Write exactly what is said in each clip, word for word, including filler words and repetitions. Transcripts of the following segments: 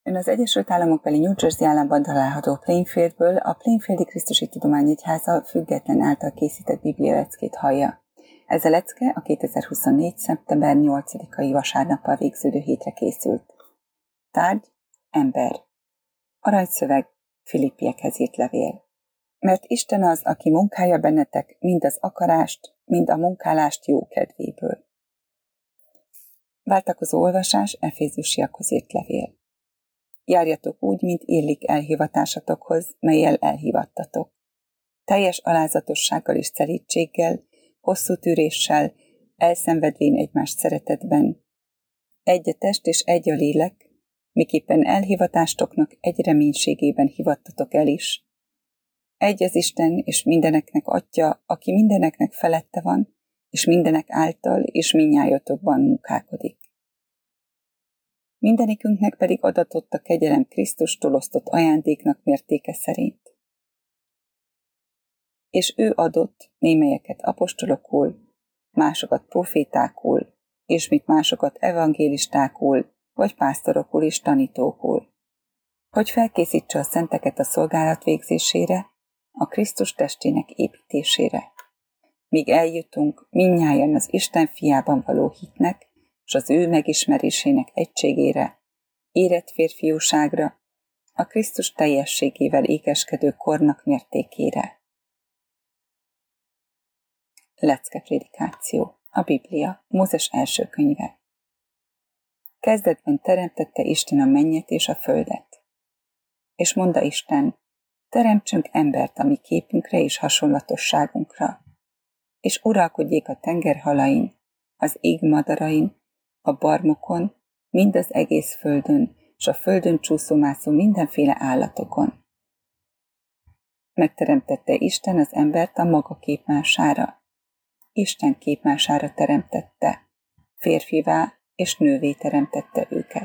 Ön az Egyesült Államokbeli New Jersey államban található Plainfieldből a Plainfieldi Krisztusi Tudományegyháza független által készített Biblia leckét hallja. Ez a lecke a kétezer-huszonnégy. szeptember nyolcadikai vasárnappal végződő hétre készült. Tárgy: ember. Aranyszöveg: Filippiekhez írt levél. Mert Isten az, aki munkálja bennetek mind az akarást, mind a munkálást jó kedvéből. Váltakozó olvasás Efézusiakhoz írt levél. Járjatok úgy, mint illik elhivatásatokhoz, mellyel elhivattatok. Teljes alázatossággal és szelídséggel, hosszú tűréssel, elszenvedvén egymást szeretetben. Egy a test és egy a lélek, miképpen elhivatástoknak egy reménységében hivattatok el is. Egy az Isten és mindeneknek Atya, aki mindeneknek felette van, és mindenek által és mindnyájatokban munkálkodik. Mindenikünknek pedig adatott a kegyelem Krisztustól osztott ajándéknak mértéke szerint. És ő adott némelyeket apostolokul, másokat profétákul, és mit másokat evangélistákul, vagy pásztorokul és tanítókul, hogy felkészítse a szenteket a szolgálat végzésére, a Krisztus testének építésére. Míg eljutunk mindnyájan az Isten fiában való hitnek, és az ő megismerésének egységére, érett férfiúságra, a Krisztus teljességével ékeskedő kornak mértékére. Leckeprédikáció. A Biblia, Mózes első könyve. Kezdetben teremtette Isten a mennyet és a földet. És mondta Isten, teremtsünk embert a mi képünkre és hasonlatosságunkra, és uralkodjék a tengerhalain, az ég madarain, a barmokon, mind az egész földön, és a földön csúszómászó mindenféle állatokon. Megteremtette Isten az embert a maga képmására. Isten képmására teremtette, férfivá és nővé teremtette őket.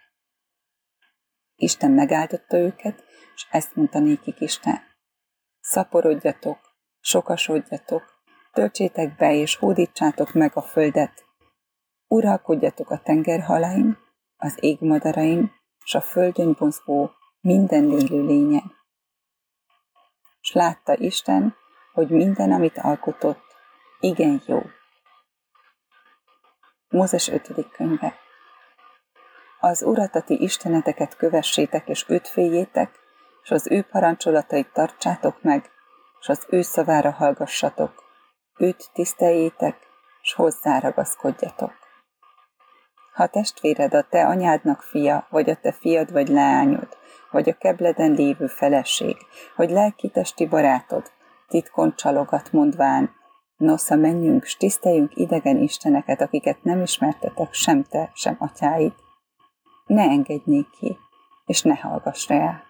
Isten megáldotta őket, és ezt mondta nékik Isten. Szaporodjatok, sokasodjatok, töltsétek be és hódítsátok meg a földet, uralkodjatok a tengerhalain, az ég madarain, és a földön mozgó minden élő lényen. S látta Isten, hogy minden, amit alkotott, igen jó. Mózes ötödik könyve. Az Urat, a ti isteneteket kövessétek, és őt féljétek, és az ő parancsolatait tartsátok meg, és az ő szavára hallgassatok, őt tiszteljétek, és hozzá ragaszkodjatok. Ha testvéred a te anyádnak fia, vagy a te fiad vagy leányod, vagy a kebleden lévő feleség, vagy lelki-testi barátod, titkon csalogat mondván, nosza menjünk, s tiszteljünk idegen isteneket, akiket nem ismertetek sem te, sem atyáid, ne engedj néki, és ne hallgass rá.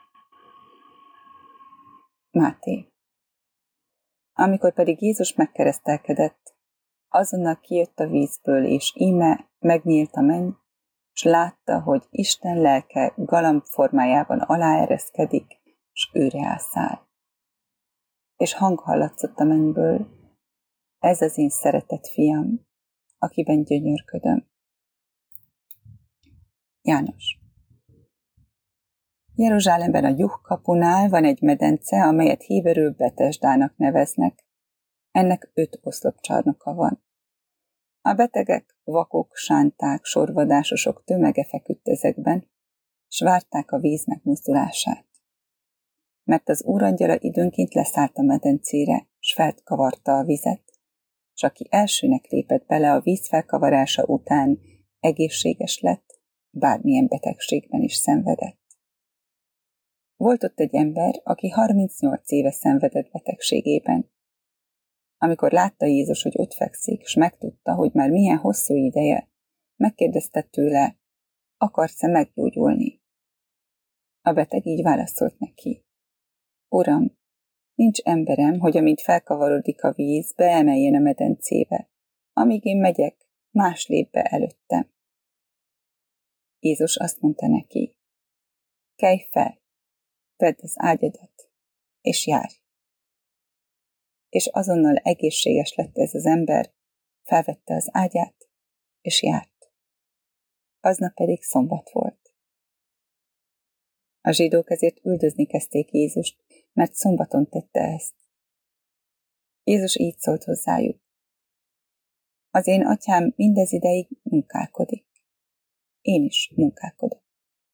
Máté. Amikor pedig Jézus megkeresztelkedett, azonnal kijött a vízből, és íme megnyílt a menny, s látta, hogy Isten lelke galamb formájában aláereszkedik, s őre ászáll. És hang hallatszott a mennyből, ez az én szeretett fiam, akiben gyönyörködöm. János. Jeruzsálemben a Juhkapunál van egy medence, amelyet héberül Betesdának neveznek. Ennek öt oszlopcsarnoka van. A betegek, vakok, sánták, sorvadásosok tömege feküdt ezekben, s várták a víz megmozdulását. Mert az úrangyala időnként leszállt a medencére, s felkavarta a vizet, s aki elsőnek lépett bele a víz felkavarása után, egészséges lett, bármilyen betegségben is szenvedett. Volt ott egy ember, aki harmincnyolc éve szenvedett betegségében. Amikor látta Jézus, hogy ott fekszik, s megtudta, hogy már milyen hosszú ideje, megkérdezte tőle, akarsz-e meggyógyulni? A beteg így válaszolt neki. Uram, nincs emberem, hogy amint felkavarodik a víz, beemeljen a medencébe. Amíg én megyek, más lép be előttem. Jézus azt mondta neki, kelj fel, vedd az ágyadat, és járj. És azonnal egészséges lett ez az ember, felvette az ágyát, és járt. Aznap pedig szombat volt. A zsidók ezért üldözni kezdték Jézust, mert szombaton tette ezt. Jézus így szólt hozzájuk: az én atyám mindez ideig munkálkodik. Én is munkálkodok.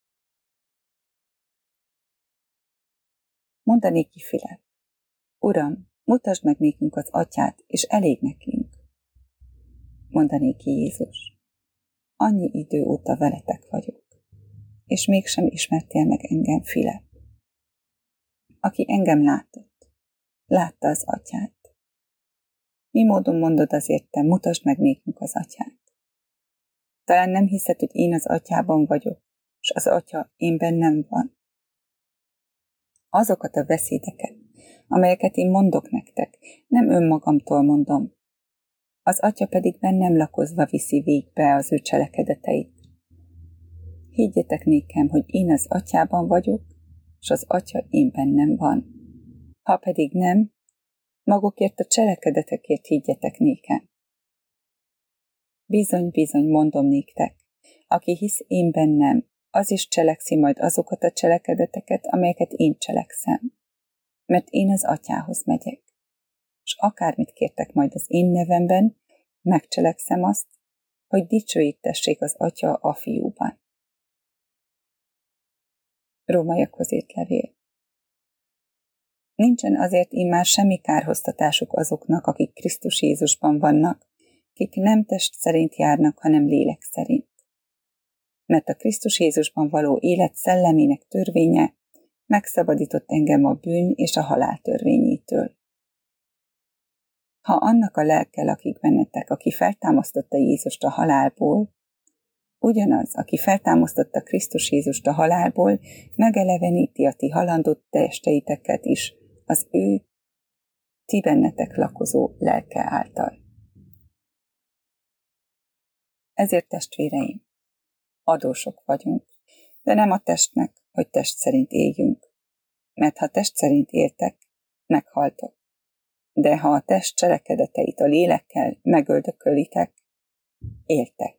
Mondanéki Filip: Uram, mutasd meg nékünk az atyát, és elég nekünk. Mondanéki Jézus: annyi idő óta veletek vagyok, és mégsem ismertél meg engem, Filip. Aki engem látott, látta az atyát. Mi módon mondod azért te, mutasd meg nékünk az atyát? Talán nem hiszed, hogy én az atyában vagyok, és az atya én bennem van. Azokat a beszédeket, amelyeket én mondok nektek, nem önmagamtól mondom. Az atya pedig bennem lakozva viszi végbe az ő cselekedeteit. Higgyetek nékem, hogy én az atyában vagyok, és az atya én bennem van. Ha pedig nem, magukért a cselekedetekért higgyetek nékem. Bizony, bizony, mondom néktek, aki hisz én bennem, az is cselekszi majd azokat a cselekedeteket, amelyeket én cselekszem. Mert én az atyához megyek. És akármit kértek majd az én nevemben, megcselekszem azt, hogy dicsőítessék az atya a fiúban. Rómaiakhoz írt levél. Nincsen azért immár semmi kárhoztatásuk azoknak, akik Krisztus Jézusban vannak, kik nem test szerint járnak, hanem lélek szerint. Mert a Krisztus Jézusban való élet szellemének törvénye megszabadított engem a bűn és a halál törvényétől. Ha annak a lelke lakik bennetek, aki feltámasztotta Jézust a halálból, ugyanaz, aki feltámasztotta Krisztus Jézust a halálból, megeleveníti a ti halandott testeiteket is az ő ti bennetek lakozó lelke által. Ezért, testvéreim, adósok vagyunk, de nem a testnek, hogy test szerint éljünk. Mert ha test szerint éltek, meghaltok. De ha a test cselekedeteit a lélekkel megöldökölitek, éltek.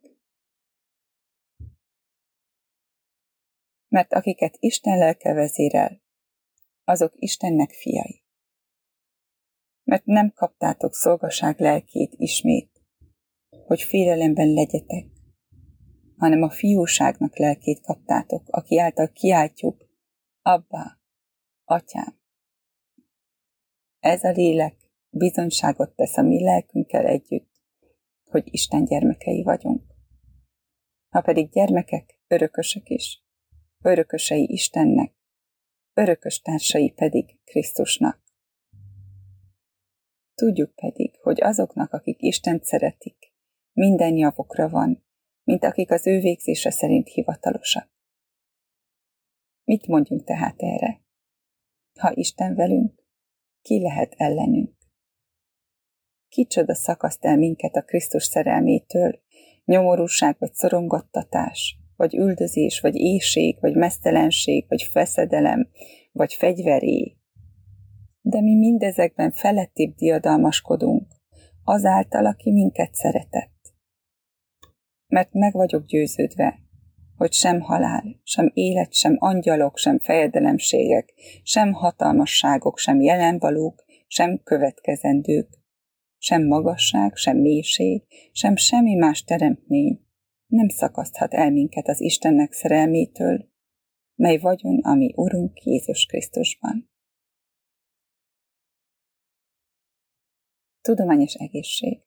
Mert akiket Isten lelke vezérel, azok Istennek fiai. Mert nem kaptátok szolgaság lelkét ismét, hogy félelemben legyetek, hanem a fiúságnak lelkét kaptátok, aki által kiáltjuk: Abbá, atyám. Ez a lélek bizonyságot tesz a mi lelkünkkel együtt, hogy Isten gyermekei vagyunk. Ha pedig gyermekek, örökösök is, örökösei Istennek, örökös társai pedig Krisztusnak. Tudjuk pedig, hogy azoknak, akik Istent szeretik, minden javukra van, mint akik az ő végzése szerint hivatalosak. Mit mondjunk tehát erre? Ha Isten velünk, ki lehet ellenünk? Kicsoda szakaszt el minket a Krisztus szerelmétől, nyomorúság vagy szorongattatás, vagy üldözés, vagy éhség, vagy meztelenség, vagy feszedelem, vagy fegyveré. De mi mindezekben felettébb diadalmaskodunk, azáltal, aki minket szeretett. Mert meg vagyok győződve, hogy sem halál, sem élet, sem angyalok, sem fejedelemségek, sem hatalmasságok, sem jelenvalók, sem következendők, sem magasság, sem mélység, sem semmi más teremtmény nem szakaszthat el minket az Istennek szerelmétől, mely vagyon a mi Urunk Jézus Krisztusban. Tudományos egészség.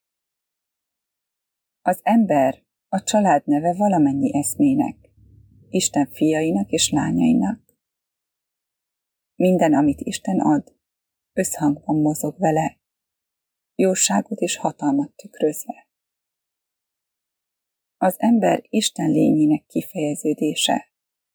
Az ember a család neve valamennyi eszmének, Isten fiainak és lányainak. Minden, amit Isten ad, összhangban mozog vele, jóságot és hatalmat tükrözve. Az ember Isten lényének kifejeződése.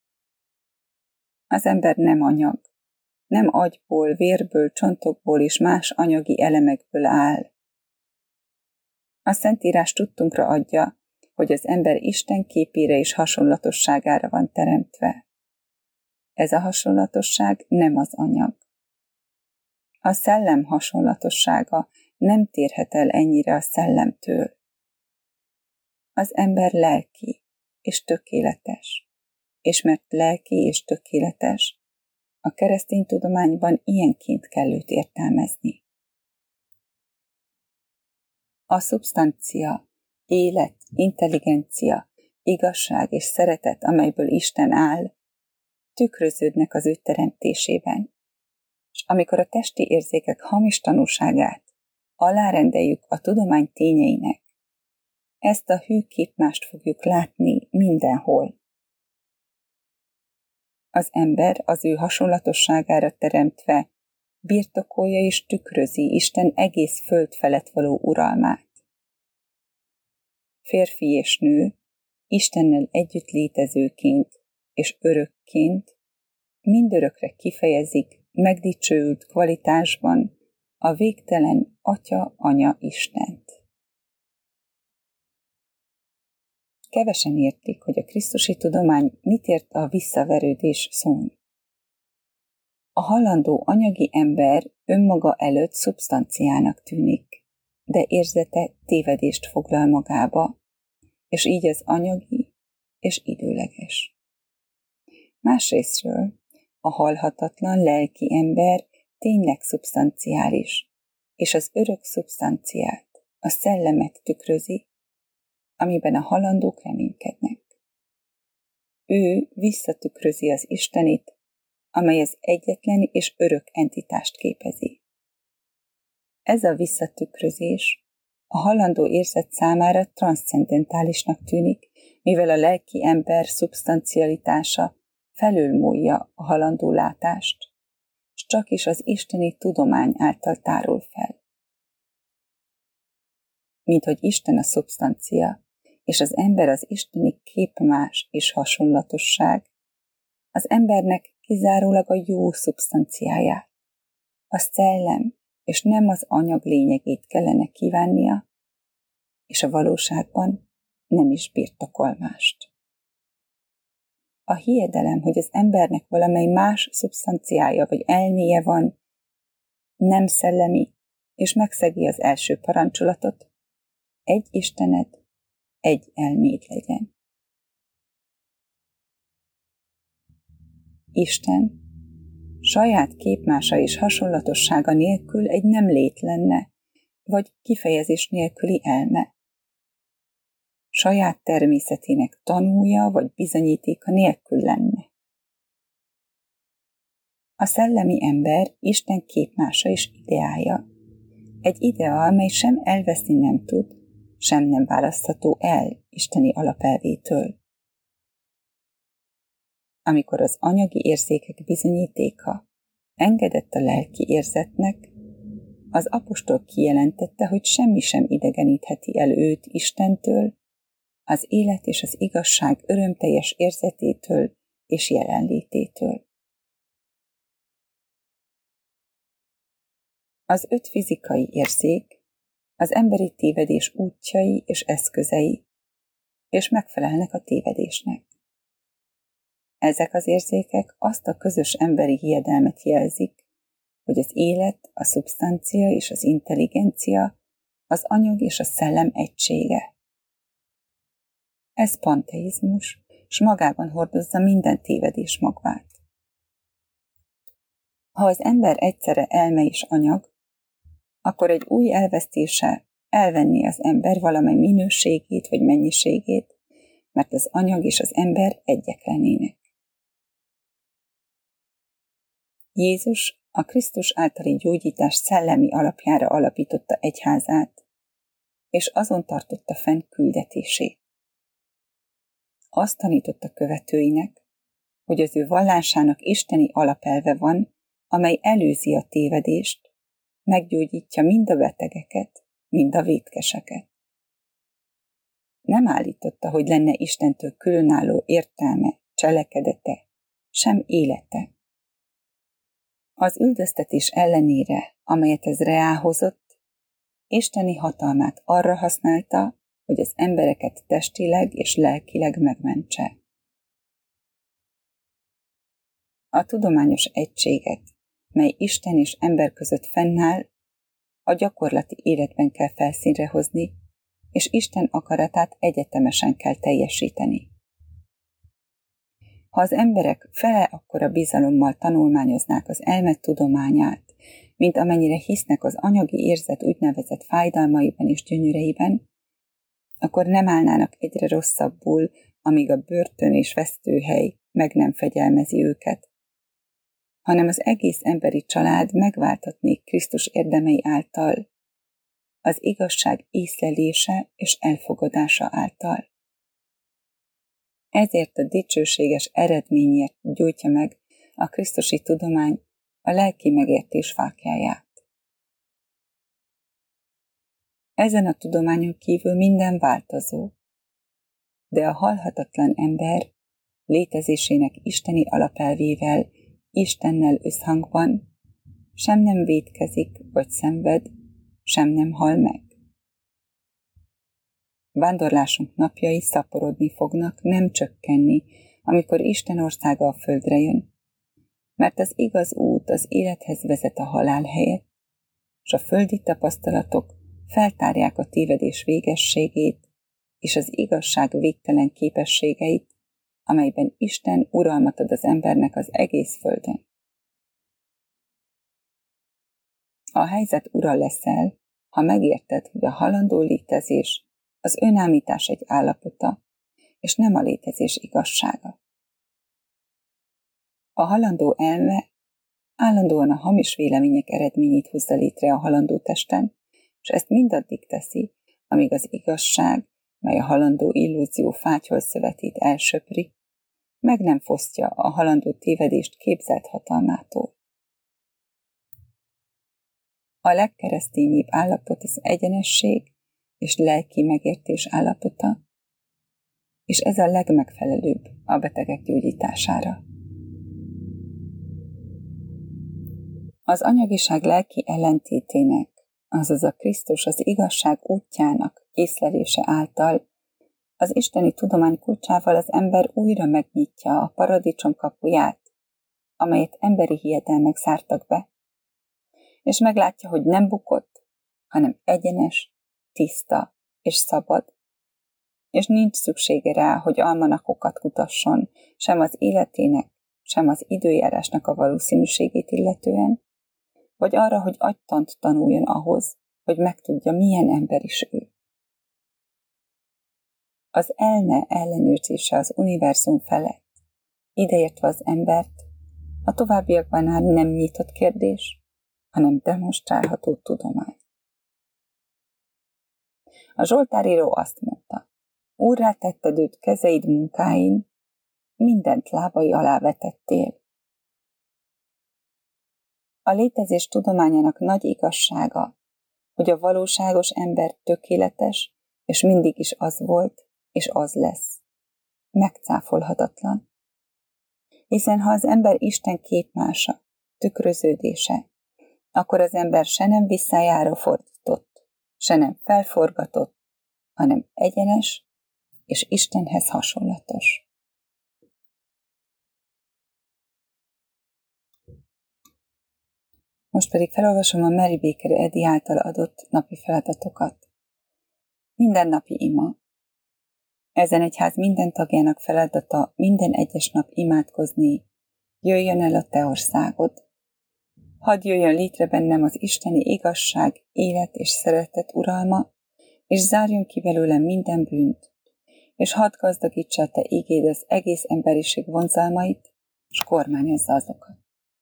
Az ember nem anyag, nem agyból, vérből, csontokból és más anyagi elemekből áll. A Szentírás tudtunkra adja, hogy az ember Isten képére és hasonlatosságára van teremtve. Ez a hasonlatosság nem az anyag. A szellem hasonlatossága nem térhet el ennyire a szellemtől. Az ember lelki és tökéletes, és mert lelki és tökéletes, a keresztény tudományban ilyenként kell őt értelmezni. A szubsztancia, élet, intelligencia, igazság és szeretet, amelyből Isten áll, tükröződnek az ő teremtésében, és amikor a testi érzékek hamis tanúságát alárendeljük a tudomány tényeinek, ezt a hű képmást fogjuk látni mindenhol. Az ember az ő hasonlatosságára teremtve birtokolja és tükrözi Isten egész föld felett való uralmát. Férfi és nő Istennel együtt létezőként és örökként mindörökre kifejezik megdicsőült kvalitásban a végtelen Atya-Anya Istent. Kevesen értik, hogy a krisztusi tudomány mit ért a visszaverődés szón. A halandó anyagi ember önmaga előtt szubsztanciának tűnik, de érzete tévedést foglal magába, és így az anyagi és időleges. Másrésztről a halhatatlan lelki ember tényleg szubsztanciális, és az örök szubsztanciát, a szellemet tükrözi, amiben a halandók reménykednek. Ő visszatükrözi az Istenit, amely az egyetlen és örök entitást képezi. Ez a visszatükrözés a halandó érzet számára transzcendentálisnak tűnik, mivel a lelki ember szubsztancialitása felülmúlja a halandó látást, s csak is az isteni tudomány által tárul fel. Mint hogy Isten a szubsztancia, és az ember az isteni képmás és hasonlatosság, az embernek kizárólag a jó szubsztanciáját, a szellem és nem az anyag lényegét kellene kívánnia, és a valóságban nem is birtokol mást. A hiedelem, hogy az embernek valamely más szubsztanciája vagy elméje van, nem szellemi, és megszegi az első parancsolatot, egy Istened, egy elméd legyen. Isten saját képmása és hasonlatossága nélkül egy nem lét lenne, vagy kifejezés nélküli elme. Saját természetének tanúja vagy bizonyítéka nélkül lenne. A szellemi ember Isten képmása és ideája. Egy idea, amely sem elveszni nem tud, sem nem választható el isteni alapelvétől. Amikor az anyagi érzékek bizonyítéka engedett a lelki érzetnek, az apostol kijelentette, hogy semmi sem idegenítheti el őt Istentől, az élet és az igazság örömteljes érzetétől és jelenlététől. Az öt fizikai érzék az emberi tévedés útjai és eszközei, és megfelelnek a tévedésnek. Ezek az érzékek azt a közös emberi hiedelmet jelzik, hogy az élet, a szubsztancia és az intelligencia, az anyag és a szellem egysége. Ez panteizmus, s magában hordozza minden tévedés magvát. Ha az ember egyszerre elme és anyag, akkor egy új elvesztése elvenni az ember valamely minőségét vagy mennyiségét, mert az anyag és az ember egyek lennének. Jézus a Krisztus általi gyógyítás szellemi alapjára alapította egyházát, és azon tartotta fenn küldetését. Azt tanította követőinek, hogy az ő vallásának isteni alapelve van, amely előzi a tévedést, meggyógyítja mind a betegeket, mind a vétkeseket. Nem állította, hogy lenne Istentől különálló értelme, cselekedete, sem élete. Az üldöztetés ellenére, amelyet ez reáhozott, isteni hatalmát arra használta, hogy az embereket testileg és lelkileg megmentse. A tudományos egységet, mely Isten és ember között fennáll, a gyakorlati életben kell felszínre hozni, és Isten akaratát egyetemesen kell teljesíteni. Ha az emberek fele akkora bizalommal tanulmányoznák az elme tudományát, mint amennyire hisznek az anyagi érzet úgynevezett fájdalmaiban és gyönyöreiben, akkor nem állnának egyre rosszabbul, amíg a börtön és vesztőhely meg nem fegyelmezi őket, hanem az egész emberi család megváltatnék Krisztus érdemei által, az igazság észlelése és elfogadása által. Ezért a dicsőséges eredményért gyújtja meg a krisztusi tudomány a lelki megértés fáklyáját. Ezen a tudományon kívül minden változó, de a halhatatlan ember létezésének isteni alapelvével, Istennel összhangban sem nem vétkezik vagy szenved, sem nem hal meg. Vándorlásunk napjai szaporodni fognak, nem csökkenni, amikor Isten országa a földre jön, mert az igaz út az élethez vezet a halál helyett, és a földi tapasztalatok feltárják a tévedés végességét és az igazság végtelen képességeit, amelyben Isten uralmat ad az embernek az egész földön. A helyzet ura leszel, ha megérted, hogy a halandó létezés az önállítás egy állapota, és nem a létezés igazsága. A halandó elme állandóan a hamis vélemények eredményét hozza létre a halandó testen, és ezt mindaddig teszi, amíg az igazság, mely a halandó illúzió fátyolszövetét elsöpri, meg nem fosztja a halandó tévedést képzelt hatalmától. A legkeresztényibb állapot az egyenesség és lelki megértés állapota, és ez a legmegfelelőbb a betegek gyógyítására. Az anyagiság lelki ellentétének, azaz a Krisztus az igazság útjának észlelése által az isteni tudomány kulcsával az ember újra megnyitja a paradicsom kapuját, amelyet emberi hiedelmek zártak be, és meglátja, hogy nem bukott, hanem egyenes, tiszta és szabad, és nincs szüksége rá, hogy almanakokat kutasson, sem az életének, sem az időjárásnak a valószínűségét illetően, vagy arra, hogy agytant tanuljon ahhoz, hogy megtudja, milyen ember is ő. Az elme ellenőrzése az univerzum felett, ideértve az embert, a továbbiakban már nem nyitott kérdés, hanem demonstrálható tudomány. A zsoltáríró azt mondta, úrrá tetted őt kezeid munkáin, mindent lábai alá vetettél. A létezés tudományának nagy igazsága, hogy a valóságos ember tökéletes, és mindig is az volt, és az lesz. Megcáfolhatatlan. Hiszen ha az ember Isten képmása, tükröződése, akkor az ember se nem visszájára fordított, se nem felforgatott, hanem egyenes és Istenhez hasonlatos. Most pedig felolvasom a Mary Baker Eddy által adott napi feladatokat. Mindennapi ima. Ezen egyház minden tagjának feladata minden egyes nap imádkozni, jöjjön el a te országod. Hadd jöjjön létre bennem az isteni igazság, élet és szeretet uralma, és zárjon ki belőlem minden bűnt, és hadd gazdagítsa a te igéd az egész emberiség vonzalmait, és kormányozza azokat.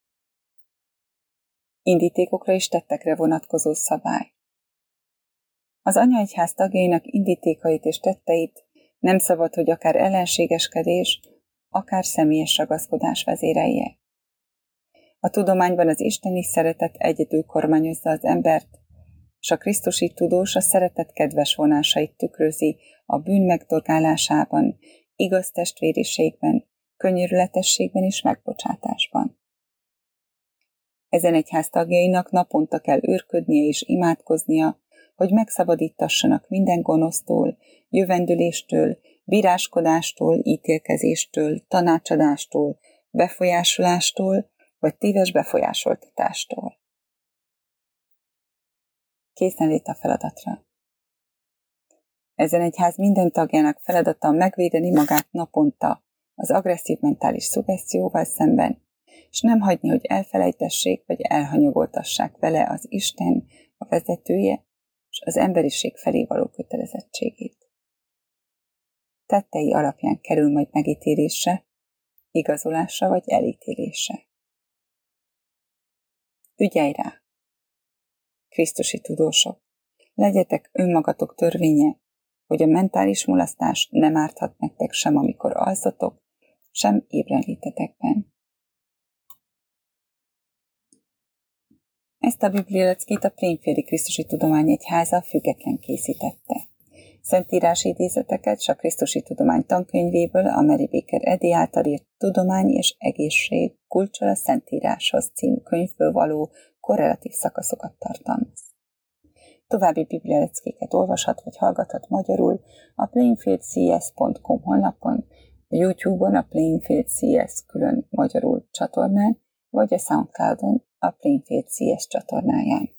Indítékokra és tettekre vonatkozó szabály. Az anyaegyház tagjainak indítékait és tetteit nem szabad, hogy akár ellenségeskedés, akár személyes ragaszkodás vezérelje. A tudományban az isteni szeretet egyedül kormányozza az embert, és a krisztusi tudós a szeretet kedves vonásait tükrözi a bűn megdorgálásában, igaz testvériségben, könyörületességben és megbocsátásban. Ezen egyház tagjainak naponta kell őrködnie és imádkoznia, hogy megszabadítassanak minden gonosztól, jövendüléstől, bíráskodástól, ítélkezéstől, tanácsadástól, befolyásolástól, vagy téves befolyásoltatástól. Készenlét a feladatra. Ezen egyház minden tagjának feladata megvédeni magát naponta az agresszív mentális szuggesztióval szemben, és nem hagyni, hogy elfelejtessék vagy elhanyagoltassák vele az Isten, a vezetője, és az emberiség felé való kötelezettségét. Tettei alapján kerül majd megítélésre, igazolásra vagy elítélésre. Ügyelj rá! Krisztusi tudósok, legyetek önmagatok törvénye, hogy a mentális mulasztás nem árthat nektek sem, amikor alszatok, sem ébrenlétetekben. Ezt a biblialeckét a Plainfieldi Krisztusi Tudományegyháza független készítette. Szentírási idézeteket s a Krisztusi Tudomány tankönyvéből a Mary Baker Eddy által írt Tudomány és egészség kulccsal a Szentíráshoz című könyvből való korrelatív szakaszokat tartalmaz. További biblialeckéket olvashat vagy hallgathat magyarul a plainfield c s pont com honlapon, a YouTube-on a Plainfield cé es külön magyarul csatornán, vagy a SoundCloud-on a Plainfield cé es csatornáján.